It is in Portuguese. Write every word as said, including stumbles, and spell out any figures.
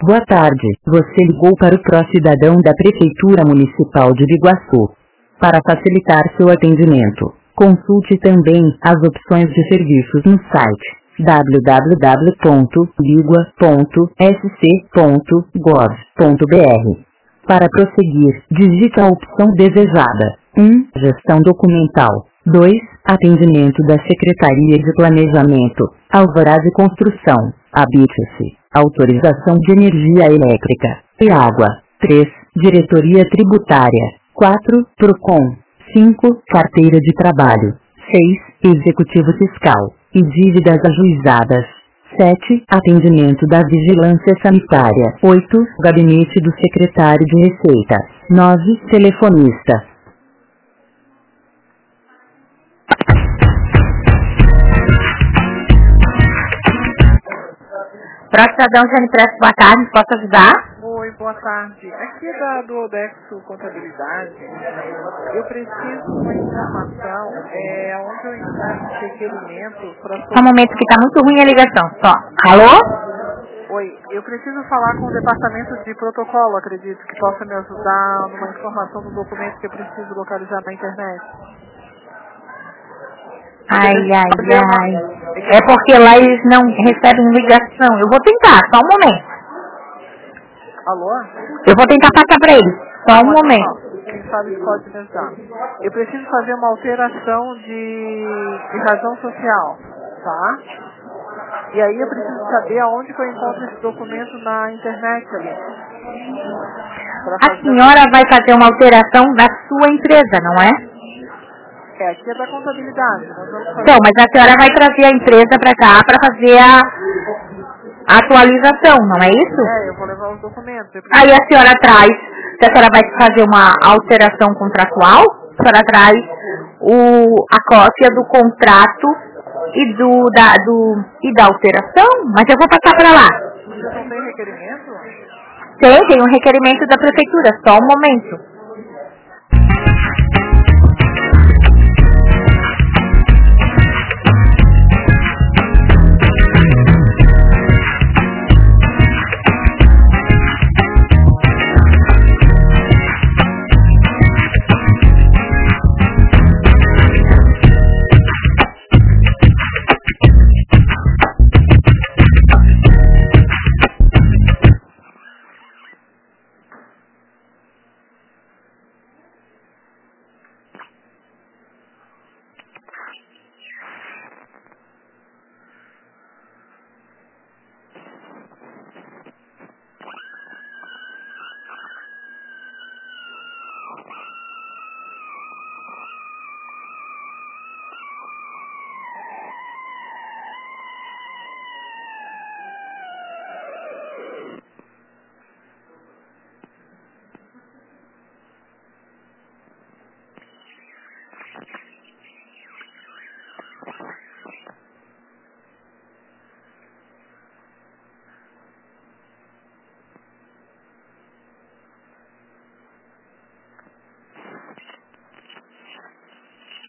Boa tarde, você ligou para o Pró-Cidadão da Prefeitura Municipal de Biguaçu. Para facilitar seu atendimento, consulte também as opções de serviços no site w w w ponto bigua ponto s c ponto gov ponto b r. Para prosseguir, digite a opção desejada. um. Gestão documental. dois. Atendimento da Secretaria de Planejamento, Alvará de Construção, Habite-se, Autorização de Energia Elétrica e Água. três. Diretoria Tributária. quatro. Procon. cinco. Carteira de Trabalho. seis. Executivo Fiscal e dívidas ajuizadas. sete. Atendimento da Vigilância Sanitária. oito. Gabinete do Secretário de Receita. nove. Telefonista. Pró-Cidadão Jane Prestes, boa tarde, posso ajudar? Oi, boa tarde. Aqui é da do Odexo Contabilidade. Eu preciso de uma informação, é, onde eu encaixo esse requerimento para... Só um momento que está muito ruim a ligação, só. Alô? Oi, eu preciso falar com o departamento de protocolo, acredito, que possa me ajudar numa informação do documento que eu preciso localizar na internet. Ai, ai, ai. É porque lá eles não recebem ligação. Eu vou tentar, só um momento. Alô? Eu vou tentar passar para eles, só um momento. Quem sabe pode me ajudar. Eu preciso fazer uma alteração de, de razão social, tá? E aí eu preciso saber aonde que eu encontro esse documento na internet ali. A senhora vai fazer uma alteração da sua empresa, não é? É, aqui é da contabilidade. Nós vamos fazer... Então, mas a senhora vai trazer a empresa para cá para fazer a, a atualização, não é isso? É, eu vou levar os documentos. Preciso... Aí a senhora traz, se a senhora vai fazer uma alteração contratual, a senhora traz o, a cópia do contrato e, do, da, do, e da alteração, mas eu vou passar para lá. Você não tem requerimento? Tem, tem um requerimento da prefeitura, só um momento.